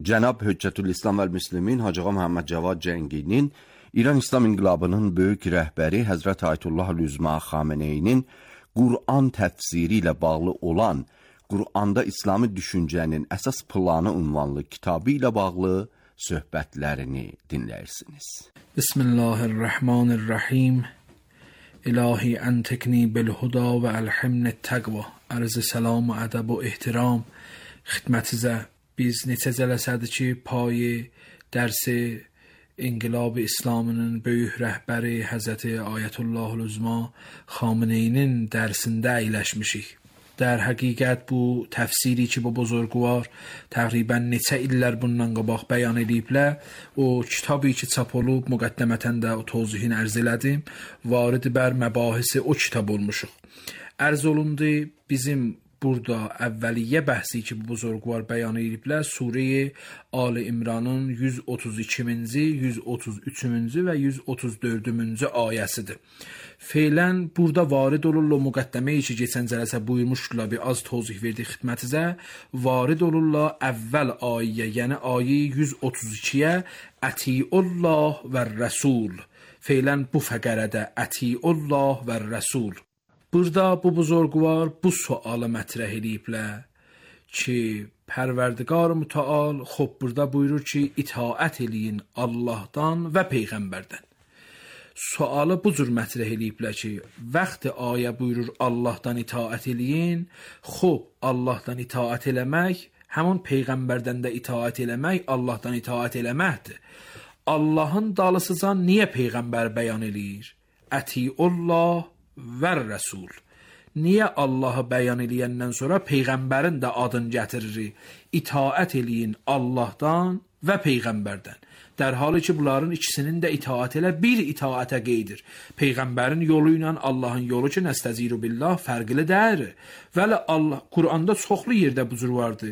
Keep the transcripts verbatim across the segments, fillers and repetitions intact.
Cənab Höccətülislam və Müslimin Hacı Ağa Məhəmməd Cavad Cənginin, İran İslam İnqilabının böyük rəhbəri Həzrət Ayətullah Üzma Xameneyinin Qur'an təfsiri ilə bağlı olan Qur'anda İslami düşüncənin əsas planı ünvanlı kitabı ilə bağlı söhbətlərini dinləyirsiniz. Bismillahirrahmanirrahim. İlahi entekni bilhuda və əlhimnət təqva. Arz salam و ادب و احترام xidmətinizə. Biz neçə cələsədir ki, payı dərsi İnqilab İslamının böyük rəhbəri Həzrəti Ayətullah Üzma Xameneyinin dərsində əyləşmişik. در həqiqət bu təfsiri ki, bu buzurgvar təqribən neçə illər bundan qabaq bəyan ediblər. O kitabı ki, çap olub, müqəddəmətən də o tozihini ərz elədim. Varid bər məbahisi o kitab olmuşuq. Ərz olundu, bizim burada əvvəliyyə bəhsi ki, bu buzurgvar bəyan ediblər, Sure-i Ali İmranın yüz otuz ikinci, yüz otuz üçüncü və yüz otuz dördüncü ayəsidir. Feylən burada varid olurlar müqəddəməyi ki, keçən cələsə buyurmuşdular, bir az tozih verdik xidmətinizə. Varid olurlar əvvəl ayə, yəni ayə yüz otuz ikiyə Ətiullah və Rəsul. Feylən bu fəqərədə Ətiullah və Rəsul. Burada bu buzurgvar bu sualı mətrəh ediblər ki, Pərverdigar Mütəal xub burada buyurur ki, itaət eləyin Allahdan və Peyğəmbərdən. Sualı bu cür mətrəh ediblər ki, vaxtı ayə buyurur Allahdan itaət eləyin, xub Allahdan itaət eləmək, həmin Peyğəmbərdən də itaət eləmək, Allahdan itaət eləməkdir. Allahın dalısıcan niyə Peyğəmbər bəyan eləyir? Ətiullah və Rəsul. Niyə Allahı bəyan eləyəndən sonra Peyğəmbərin də adını gətirir? İtaət eləyin Allahdan və Peyğəmbərdən. در حالی ki, bunların ikisinin də itaət elə bir itaətə qeydir. Peyğəmbərin yolu ilə Allahın yolu ki, nəstəziru billah fərqli deyir. Vəli Allah, Qur'anda çoxlu yerdə bu cür vardır.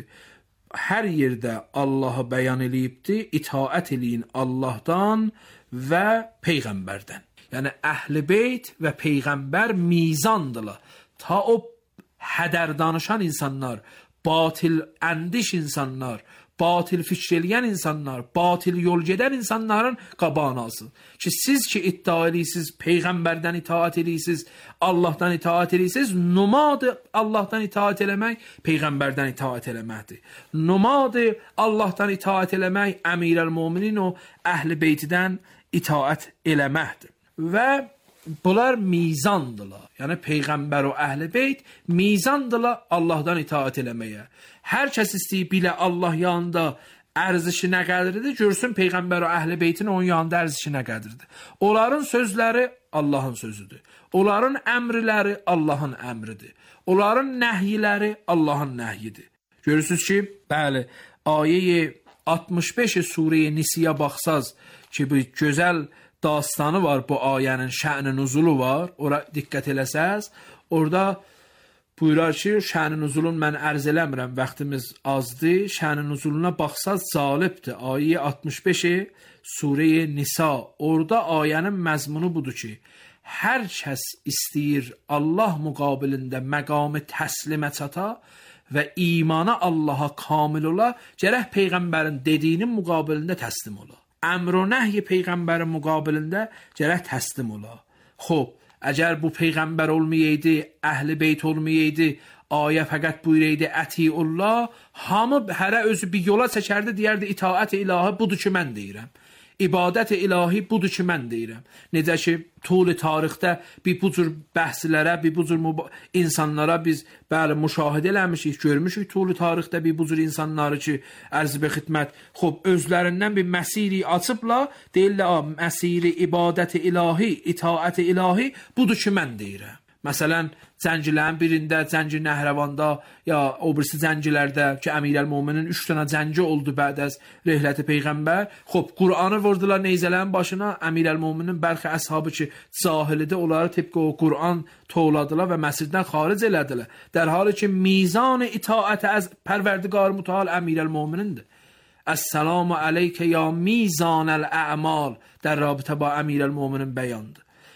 Hər yerdə Allahı bəyan eləyibdir, itaət eləyin Allahdan və Peyğəmbərdən. Yəni, Əhl-i Beyt və Peyğəmbər mizandırlar. Ta o hədər danışan insanlar, batil əndiş insanlar, batil fikr eləyən insanlar, batil yol gedən insanların qabağını alsın. Ki, siz ki iddia edirsiniz, Peyğəmbərdən itaət edirsiniz, Allahdan itaət edirsiniz, numadı Allahdan itaət eləmək, Peyğəmbərdən itaət eləməkdir. Numadı Allahdan itaət eləmək, Əmirəl-Müminin o Əhl-i Beytdən itaət eləməkdir. Və bunlar mizandırlar. Yəni Peyğəmbər o Əhl-i Beyt mizandırlar Allahdan itaət eləməyə. Hər kəs istəyib bilə Allah yanında ərzişi nə qədridir, görsün Peyğəmbər o Əhl-i Beytin onun yanında ərzişi nə qədridir. Onların sözləri Allahın sözüdür. Onların əmrləri Allahın əmridir. Onların nəhyiləri Allahın nəhyidir. Görürsünüz ki, bəli, ayə altmış beş Sure-i Nisiyə baxsaz ki, bu gözəl dastanı var, bu ayənin şə'n-i nuzulu var, ora diqqət eləsəz, orada buyurar ki, şə'n-i nuzulun mən ərz eləmirəm, vaxtimiz azdır, şə'n-i nuzuluna baxsaz zalibdir. Ayə altmış beş Sure-i Nisa, orada ayənin məzmunu budur ki, hər kəs istəyir Allah müqabilində məqamı təslimə çata və imana Allaha kamil ola, gərək Peyğəmbərin dediyinin müqabilində təslim ola. Əmr و nəhy Peyğəmbərin müqabilində gərək təslim ola. Xob, əgər bu Peyğəmbər olmayaydı, Əhl-i Beyt olmayaydı, ayə fəqət buyuraydı Ətiullah, hamı hərə özü bir yola çəkərdi, deyərdi itaət-i ilahi budur ki, mən deyirəm. İbadət-i ilahi budur ki, mən deyirəm. Necə ki, tul-i tarixdə bir bu cür bəhslərə, bir bu cür insanlara biz bəli müşahidə eləmişik, görmüşük tul-i tarixdə bir bu cür insanları ki, ərz-i xidmət, xob, özlərindən bir məsiri açıbla, deyirlər, məsiri ibadət-i ilahi, itaət-i ilahi budur ki, mən deyirəm. Məsələn, zəncilərin birində, Zənci Nəhrəvanda, ya o birisi zəncilərdə ki, Əmirəl-Müminin üç dənə zənci oldu bəd az rəhləti Peyğəmbər. Xob, Qur'anı vurdular neyzələrin başına, Əmirəl-Müminin bəlkə əshabı ki, cahilidə onları tibqə o Qur'an toğladılar və məsciddən xaric elədilər. در حالی ki, mizan-ı itaətə az Pərverdigar Mütəal Əmirəl-Müminindir. Əs-salamu aleykə ya mizan-əl-ə'mal در رابطه با Əmirəl-Müminin bəyandır.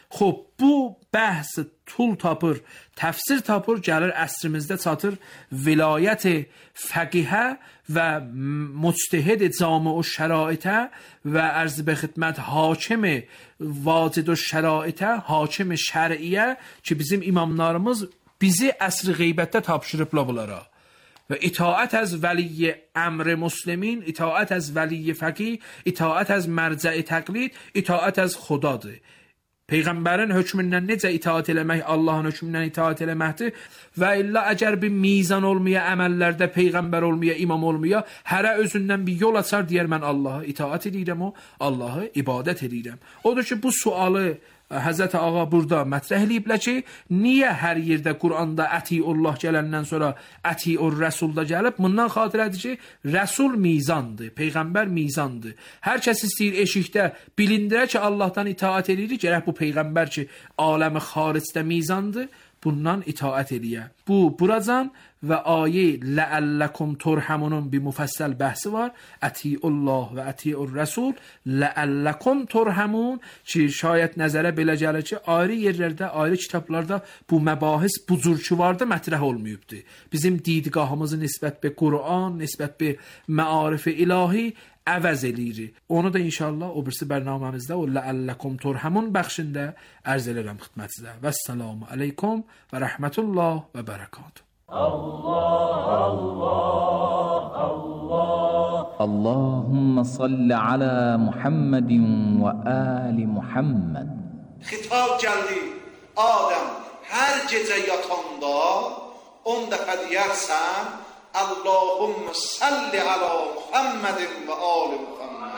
Xo'p, bu bəhs tul tapır, təfsir tapır, gəlir əsrimizdə çatır vilayət fəqihə və mujtehid cami o şəraitə və ərz be xidmət hakim vacid o şəraitə, hakim şər'iyyə ki, bizim imamlarımız bizi əsr qeybətdə tapşırıblar bunlara. Və itaət az vəli əmr muslimin, itaət az vəli fəqih, itaət az mərcə-i təqlid, itaət az xudadır. Peyğəmbərin hökmündən necə itaat eləmək Allahın hökmündən itaat eləməkdir və illa əgər bir mizan olmaya, əməllərdə Peyğəmbər olmaya, imam olmaya, hərə özündən bir yol açar, deyər mən Allaha itaat edirəm, o Allahı ibadət edirəm. Odur ki, bu sualı Həzrət Ağa burada mətrəh eləyiblər ki, niyə hər yerdə Quranda ətiullah gələndən sonra ətiur rəsulda gəlib? Bundan xatirədir ki, rəsul mizandır, Peyğəmbər mizandır. Hər kəs istəyir eşikdə bilindirə ki, Allahdan itaat edir, gərək bu Peyğəmbər ki, aləmi xaricdə mizandır, bundan itaat eləyə. Bu, buracan və ayə ləəlləkum turhamunun bir müfəssəl bəhsi var. Ətiullah və ətiur rəsul ləəlləkum turhamun ki, şayət nəzərə belə gəlir ki, ayrı yerlərdə, ayrı kitablarda bu məbahis bu cür ki vardı, mətrəh olmayıbdır. Bizim didgahımızı nisbət be Qur'an, nisbət be məarif-i ilahi əvəz eləyir. Onu da inşallah o birisi bərnaməmizdə o ləəlləkum turhamun bəxşində ərz elərəm xidmətinizə. Vəssalamu aleykum və rəhmətullah və bərəkatuhu. Allah Allah Allah Allahümme salli ala Muhammedin ve ali Muhammed. Xitab gəldi Adəm hər gecə yatanda on dəfə deyərsən Allahümme salli ala Muhammedin ve ali Muhammed.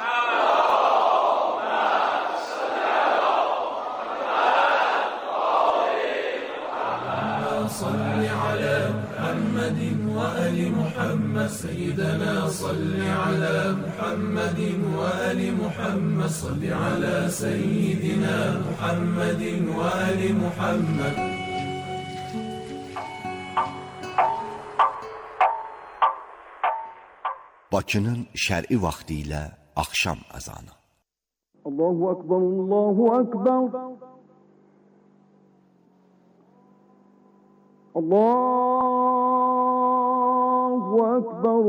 صل على محمد وآل محمد سيدنا صل على محمد وآل محمد صل على سيدنا محمد وآل محمد. Bakının şər'i vaxtı ilə axşam əzanı. Allahu Akbar, Allahu Akbar. Allahu Akbar,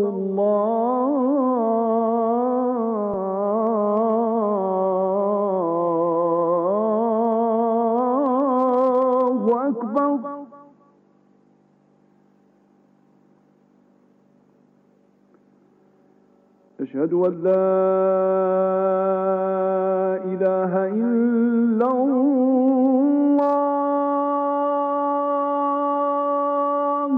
Allahu Akbar. أشهد أن لا إله إلا الله.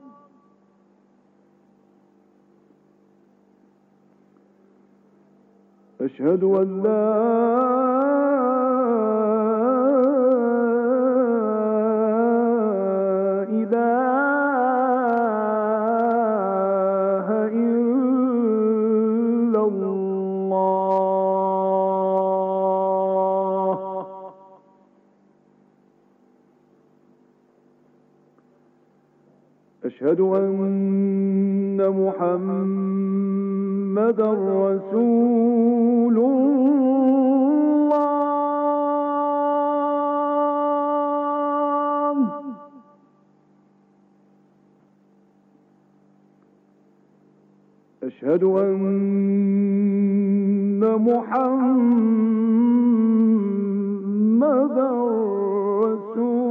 أشهد أن لا أشهد أن محمدًا رسول الله. أشهد أن محمدًا رسول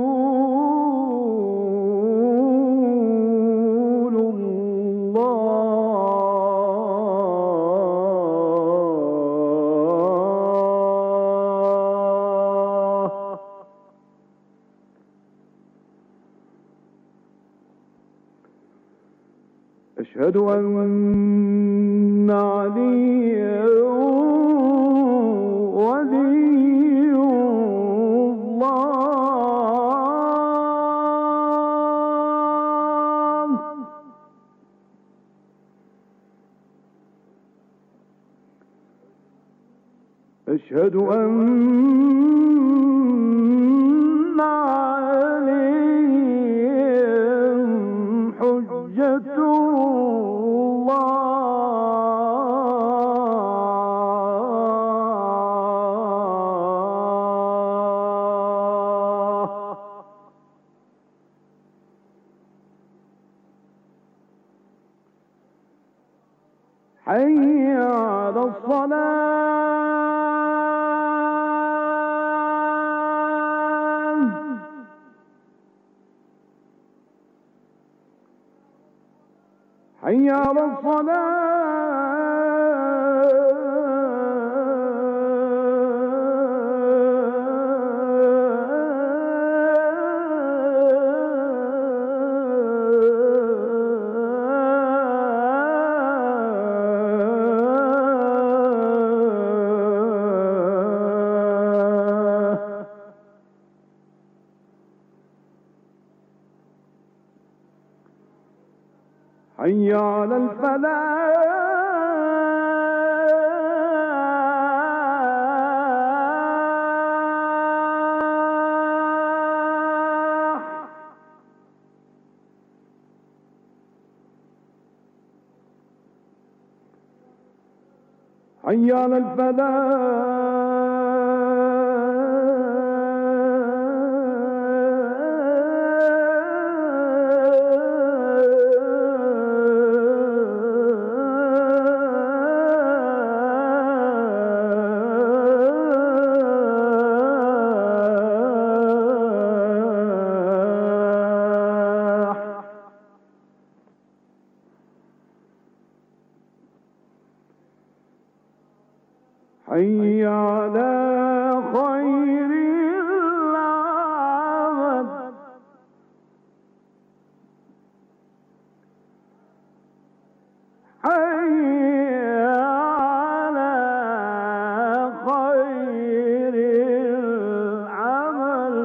أشهد أن عليا ولي الله. أشهد أن عليهم حجة الله. على الصلاة حي على حي على الفلاح حي على الفلاح حي على خير العمل حي على خير العمل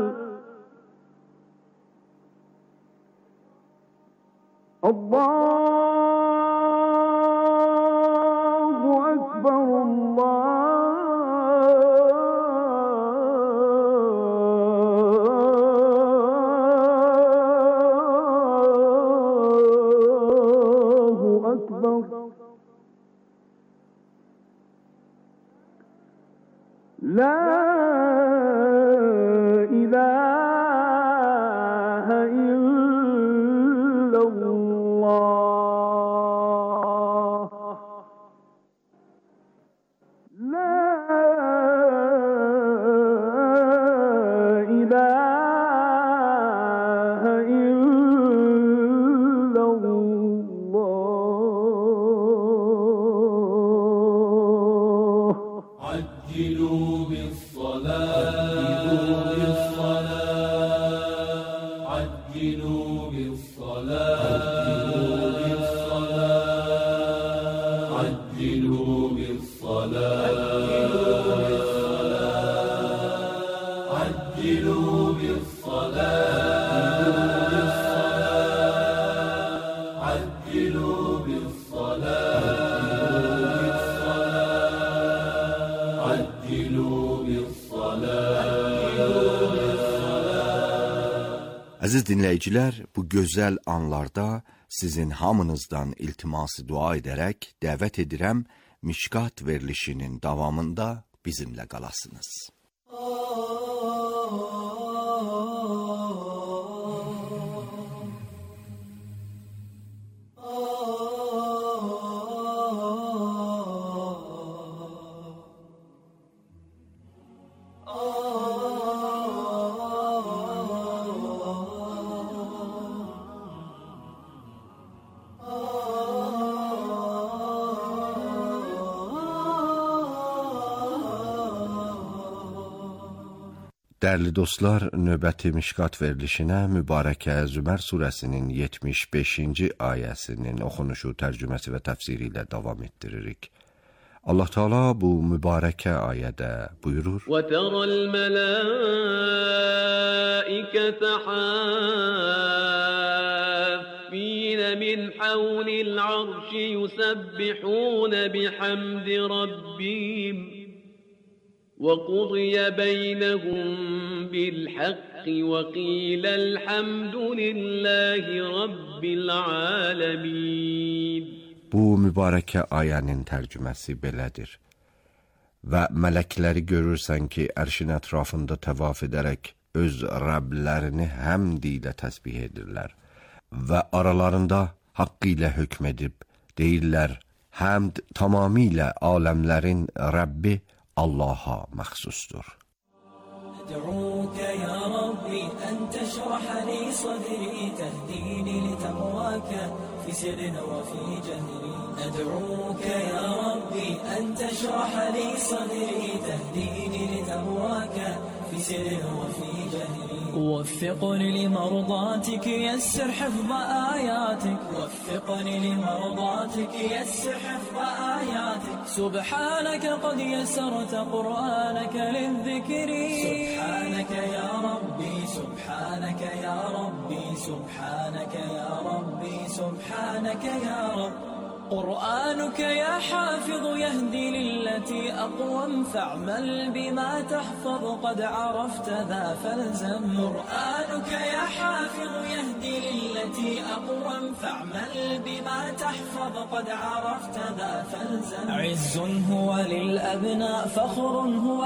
الله أكبر الله لا إله إلا الله لا إله إلا الله عجلوا بالصلاة عجلوا بالصلاة عجلوا بالصلاة عجلوا بالصلاة عجلوا بالصلاة عجلوا بالصلاة. Əziz dinləyicilər, bu gözəl anlarda sizin hamınızdan iltiması dua edərək dəvət edirəm, Mişkat verilişinin davamında bizimlə qalasınız. Dəyərli dostlar, növbəti Mişkat verilişinə mübarəkə Zümər surəsinin yetmiş beşinci ayəsinin oxunuşu, tərcüməsi və təfsiri ilə davam etdiririk. Allah Teala bu mübarəkə ayədə buyurur: وَتَرَى الْمَلَائِكَةَ حَافِّينَ مِنْ حَوْلِ الْعَرْشِ يُسَبِّحُونَ بِحَمْدِ رَبِّهِمْ وَقُضِيَ بَيْنَهُمْ بِالْحَقِّ وَقِيلَ الْحَمْدُ لِلَّهِ رَبِّ الْعَالَمِينَ. Bu mübarəkə ayənin tərcüməsi belədir. Və mələkləri görürsən ki, ərşin ətrafında təvaf edərək öz Rəblərini həmd ilə təsbih edirlər və aralarında haqqı ilə hökm edib deyirlər: Həmd tamamilə aləmlərin Rəbbi Allaha məxsusdur. أدعوك يا ربي أن تشرح لي صدري تهديني لتقواك في سر وفي جهري أدعوك يا ربي أن تشرح لي صدري تهديني لتقواك في سر وفي جهري وفقني لمرضاتك يسر حفظ آياتك وفقني لمرضاتك يسر حفظ آياتك سبحانك قد يسرت قرآنك للذكر سبحانك يا ربي سبحانك يا ربي سبحانك يا ربي سبحانك يا رب قرآنك يا حافظ يهدي للتي أقوم فاعمل بما تحفظ قد عرفت ذا فالزم قرآنك يا حافظ يهدي للتي أقوم فاعمل بما تحفظ قد عرفت ذا فالزم عز هو للأبناء فخر هو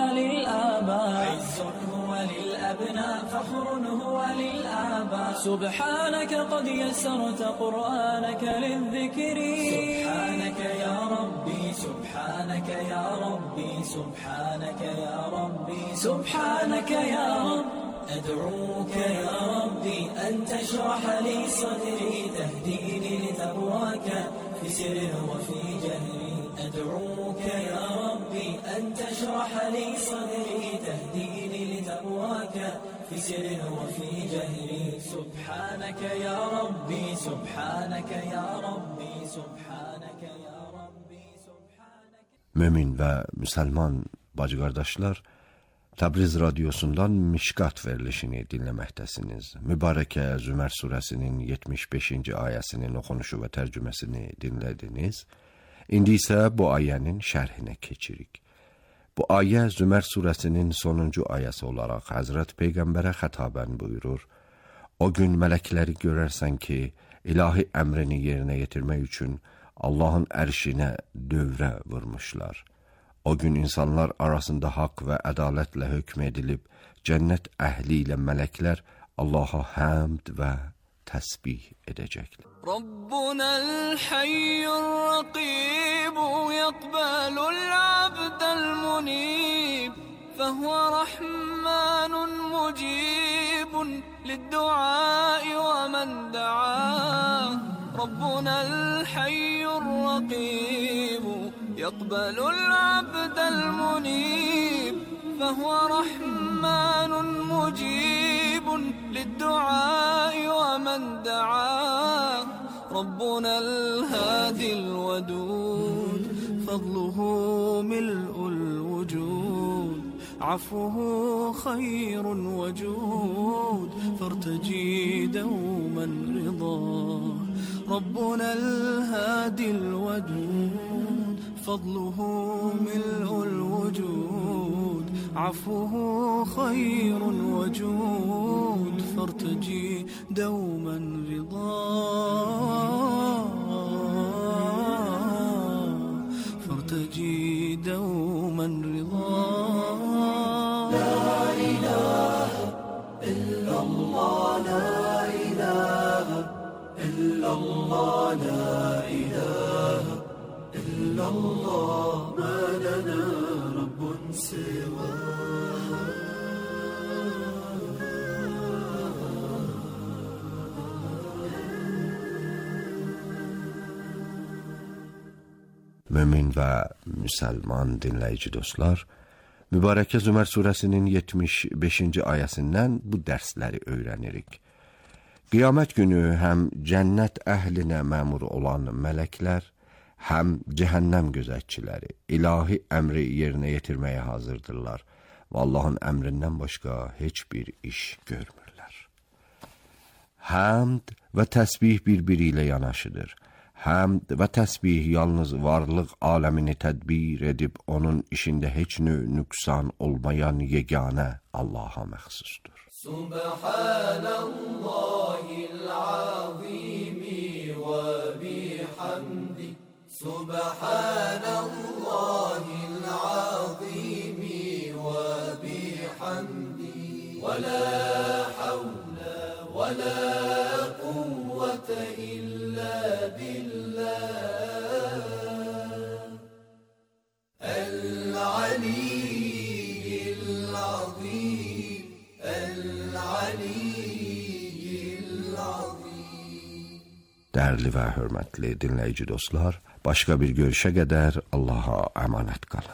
للآباء عز هو للأبناء فخر هو للآباء سبحانك قد يسرت قرآنك للذكر سبحانك يا ربي سبحانك يا ربي سبحانك يا ربي سبحانك يا رب أدعوك يا ربي أن تشرح لي صدري تهديني لتقواك في سر وفي جهري أدعوك يا ربي أن تشرح لي صدري تهديني لتقواك في سر وفي جهري سبحانك يا ربي سبحانك يا ربي سبحانك يا ربي سبحانك. Mömin və müsəlman bacı qardaşlar, Təbriz radiosundan Mişkat verilişini dinləməkdəsiniz. Mübarəkə Zümər surəsinin yetmiş beşinci ayəsinin oxunuşu və tərcüməsini dinlədiniz. İndi isə bu ayənin şərhinə keçirik. Bu ayə Zümər surəsinin sonuncu ayəsi olaraq Həzrət Peyğəmbərə xətabən buyurur. O gün mələkləri görərsən ki, ilahi əmrini yerinə yetirmək üçün Allahın ərşinə dövrə vurmuşlar. O gün insanlar arasında haqq və ədalətlə hökm edilib, cənnət əhli ilə mələklər Allaha həmd və təsbih edəcəklər. Rabbunal hayyur raqib yaqbalul abdal munib فهو رحمن مجيب للدعاء ومن دعاه ربنا الحي الرقيب يقبل العبد المنيب فهو رحمن مجيب للدعاء ومن دعاه ربنا الهادي الودود فضله ملء الوجود عفوه خير وجود فارتجي دوما رضاه ربنا الهادي الودود فضله ملء الوجود عفوه خير وجود فارتجي دوما رضاه فارتجي دوما رضاه لا إله إلا الله لا إله إلا الله لا إله إلا الله ما لنا رب سواه Mömin və müsəlman dinləyici dostlar, Mübarəkə Zümər surəsinin yetmiş beşinci ayəsindən bu dərsləri öyrənirik. Qiyamət günü həm cənnət əhlinə məmur olan mələklər, həm cəhənnəm gözətçiləri ilahi əmri yerinə yetirməyə hazırdırlar və Allahın əmrindən başqa heç bir iş görmürlər. Həmd və təsbih bir-biri ilə yanaşıdır. Həmd və təsbih yalnız varlıq aləmini tədbir edib onun işində heç növ nüqsan olmayan yeganə Allaha məxsusdur. Subhanallahil azimi və bihamdi Subhanallahil azimi və bihamdi və la havla və la quvvete illa billah العلي العظيم العلي العظيم. Değerli ve hürmetli dinleyici dostlar, başka bir görüşe kadar Allah'a emanet kalın.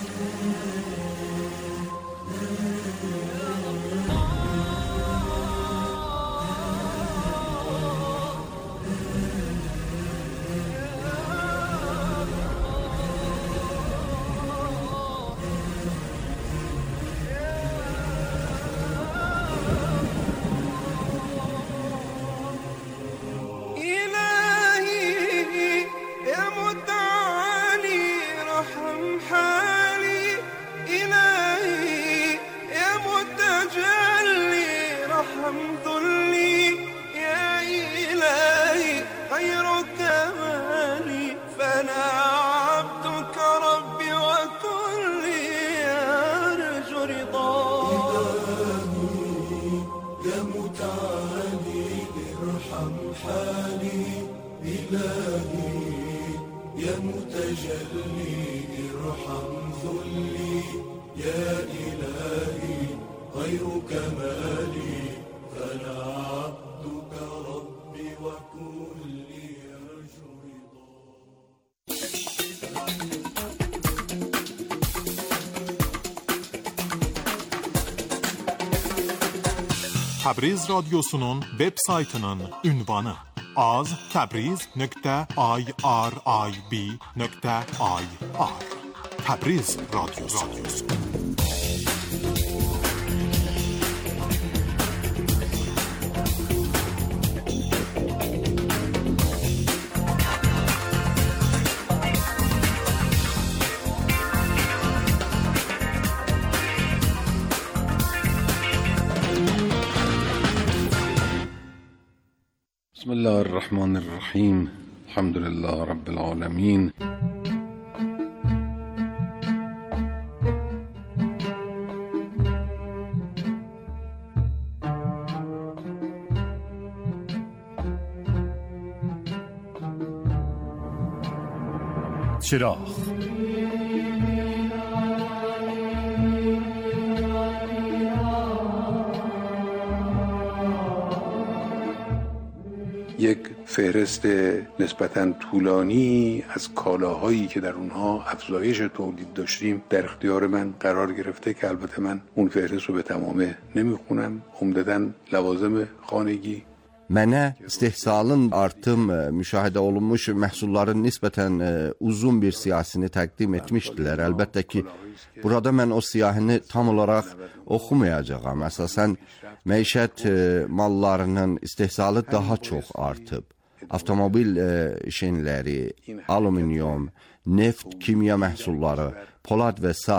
Təbriz radyosunun web saytının ünvanı az tabriz nokta irib nokta ir. Təbriz radyosu. بسم الله الرحمن الرحيم الحمد لله رب العالمين. چراغ یک فهرست نسبتاً طولانی از کالاهایی که در اونها افزایش تولید داشتیم در اختیار من قرار گرفته که البته من اون فهرست رو به تمامه نمیخونم. عمدتاً لوازم خانگی. Mənə istehsalın artım müşahidə olunmuş məhsulların nisbətən uzun bir siyahısını təqdim etmişdilər. Əlbəttə ki, burada mən o siyahını tam olaraq oxumayacağam. Əsasən, məişət mallarının istehsalı daha çox artıb. Avtomobil şinləri, alüminium, neft, kimya məhsulları, polad və s.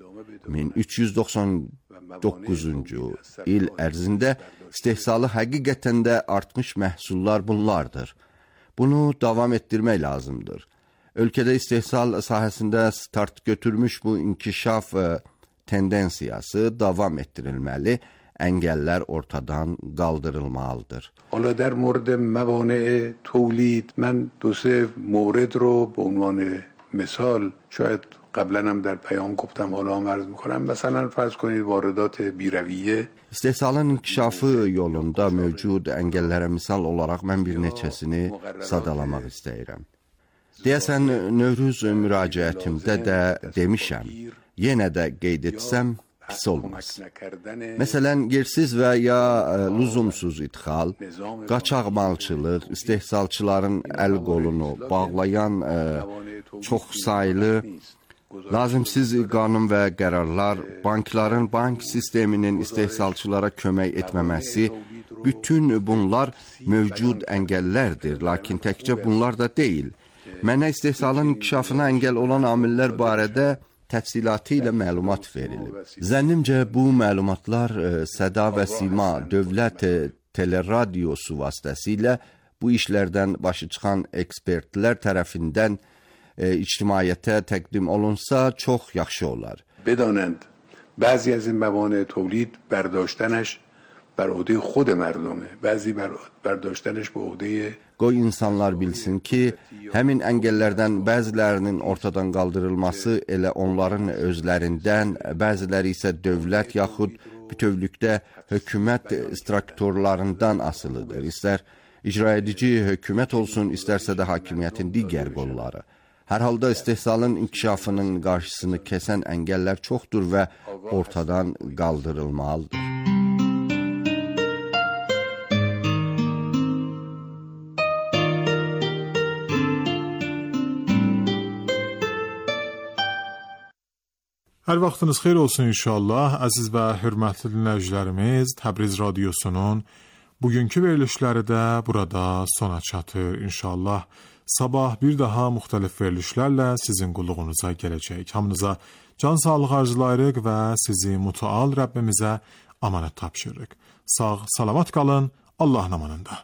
min üç yüz doxsan doqquzuncu il ərzində istehsalı həqiqətən də artmış məhsullar bunlardır. Bunu davam etdirmək lazımdır. Ölkədə istehsal sahəsində start götürmüş bu inkişaf tendensiyası davam etdirilməli, əngəllər ortadan qaldırılmalıdır. حالا در مورد موانع تولید من دو سه مورد رو به عنوان مثال شاید قبلا هم در پیام گفتم حالا هم عرض میکنم. مثلا فرض کنید واردات بیرویه. İstehsalın inkişafı yolunda mövcud əngəllərə misal olaraq mən bir neçəsini sadalamaq istəyirəm. Deyəsən, Növrüz müraciətimdə də demişəm, yenə də qeyd etsəm, pis olmaz. Məsələn, yersiz və ya lüzumsuz idxal, qaçaq malçılıq, istehsalçıların əl qolunu bağlayan e, çox saylı lazımsız qanun və qərarlar, bankların bank sisteminin istehsalçılara kömək etməməsi, bütün bunlar mövcud əngəllərdir, lakin təkcə bunlar da deyil. Mənə istehsalın inkişafına əngəl olan amillər barədə təfsilatı ilə məlumat verilib. Zənnimcə bu məlumatlar e, Səda və Sima dövlət e, teleradiosu vasitəsilə bu işlərdən başı çıxan ekspertlər tərəfindən e, ictimaiyyətə təqdim olunsa çox yaxşı olar. بدانند بعضی از این موانع تولید برداشتنش بر عهده خود مردمه، بعضی بر برداشتنش به عهده. Qoy insanlar bilsin ki, həmin əngəllərdən bəzilərinin ortadan qaldırılması elə onların özlərindən, bəziləri isə dövlət yaxud bütövlükdə hökumət strukturlarından asılıdır. İstər icra edici hökumət olsun, istərsə də hakimiyyətin digər qolları. Hər halda istehsalın inkişafının qarşısını kəsən əngəllər çoxdur və ortadan qaldırılmalıdır. Hər vaxtınız xeyir olsun inşallah. Əziz və hörmətli dinləyicilərimiz, Təbriz Radiosunun bugünkü verilişləri də burada sona çatır. İnşallah sabah bir daha müxtəlif verilişlərlə sizin qulluğunuza gələcək. Hamınıza can sağlığı arzulayırıq və sizi mütəal Rəbbimizə amanət tapşırırıq. Sağ, salamat qalın, Allahın amanında.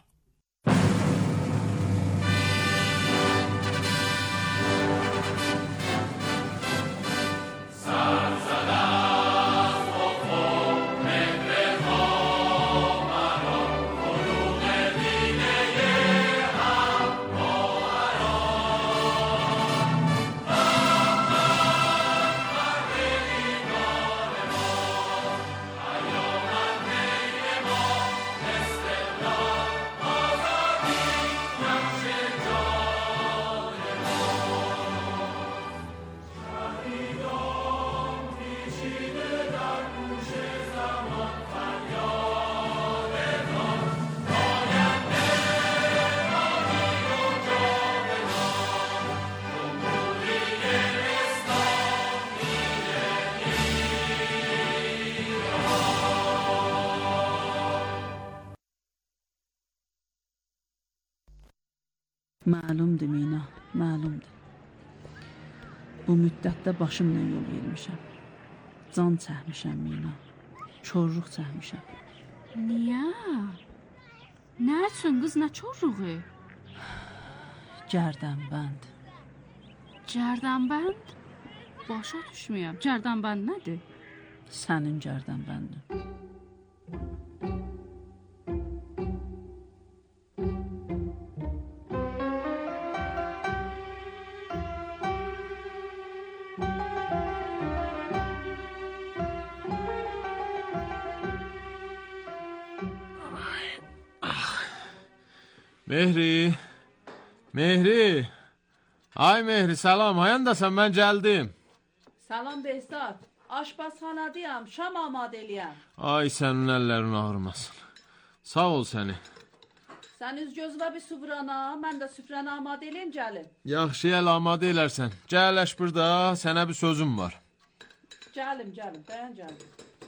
Məlumdur Mina, məlumdur. Bu müddətdə başımla yol vermişəm. Can çəkmişəm Mina. Çorluq çəkmişəm. Niyə? Nə üçün qız, nə çorluğu? Gərdənbənd. Gərdənbənd? Başa düşməyəm. Gərdənbənd nədir? Sənin gərdənbəndin. Mehri, Mehri, ay Mehri, salam, hayandasan, mən gəldim. Salam Behzad, aşpazxanadayam, şam amadəliyəm. Ay sənin əllərin ağrımasın, sağ ol səni. Sən üz gözlə bir süfrana, mən də süfrana amadəliyim, gəlim. Yaxşı, əl amadə elərsən, gələş burada, sənə bir sözüm var. Gəlim, gəlim, bəyən gəlim.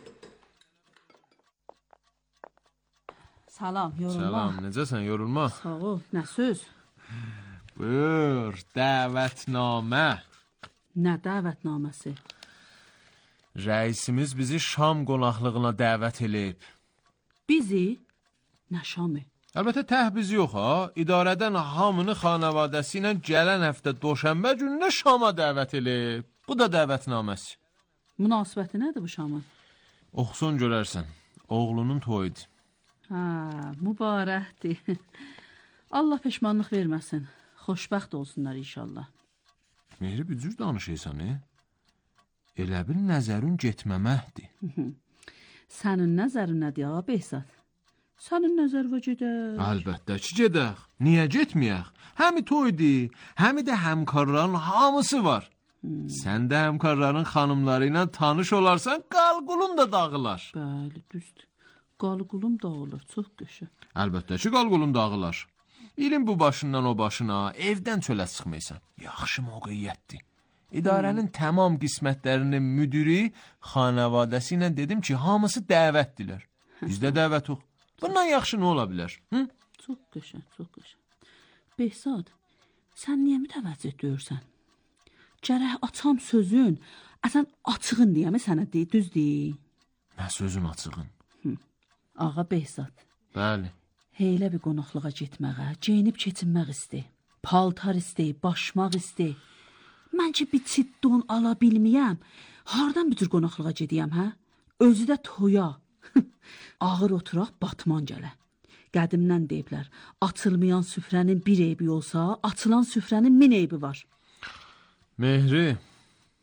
Salam, yorulma. Salam, necəsən, yorulma? Sağ ol, nə söz? Buyur, dəvətnamə. Nə dəvətnaməsi? Rəisimiz bizi Şam qonaqlığına dəvət eləyib. Bizi? Nə Şamı? Əlbəttə təhbiz yox ha, idarədən hamını xanavadəsi ilə gələn həftə doşənbə gününə Şama dəvət eləyib. Bu da dəvətnaməsi. Münasibəti nədir bu Şamın? Oxusun görərsən, oğlunun toyudur. Hə, mübarəkdir. Allah peşmanlıq verməsin. Xoşbəxt olsunlar inşallah. Mehri bir cür danışıysan, e? Elə bir nəzərin getməməkdir. Sənin nəzərin nədir, ağa Behzad? Sənin nəzərvə gedək. Əlbəttə ki, gedək. Niyə getməyək? Həmi toydur, həmi də həmkarların hamısı var. Hmm. Sən də həmkarların xanımları ilə tanış olarsan, qalqulun da dağılar. Bəli, düzdür. Qalqulum dağılır, çox qəşəng. Əlbəttə ki, qalqulum dağılar. İlin bu başından o başına, evdən çölə çıxmaysan. Yaxşı mövqeyyətdir. İdarənin hmm. tamam qismətlərinin müdiri xanavadəsi ilə dedim ki, hamısı dəvətdilər. Bizdə dəvət yox. Bundan yaxşı nə ola bilər? Hı? Çox qəşəng, çox qəşəng. Behzad, sən niyə mütəvəccüh deyirsən? Gərək açam sözün, əsən açığın deyəmi sənə deyil, düz deyil. Nə sözüm açığın? Hı. Ağa Behzad. Bəli. Heylə bir qonaqlığa getməyə, geyinib keçinmək istəyir. Paltar istəyir, başmaq istəyir. Mən ki bir çit don ala bilməyəm. Hardan bir tür qonaqlığa gediyəm, hə? Özü də toya, Ağır oturaq batman gələ. Qədimdən deyiblər, açılmayan süfrənin bir eybi olsa, açılan süfrənin min eybi var. Mehri,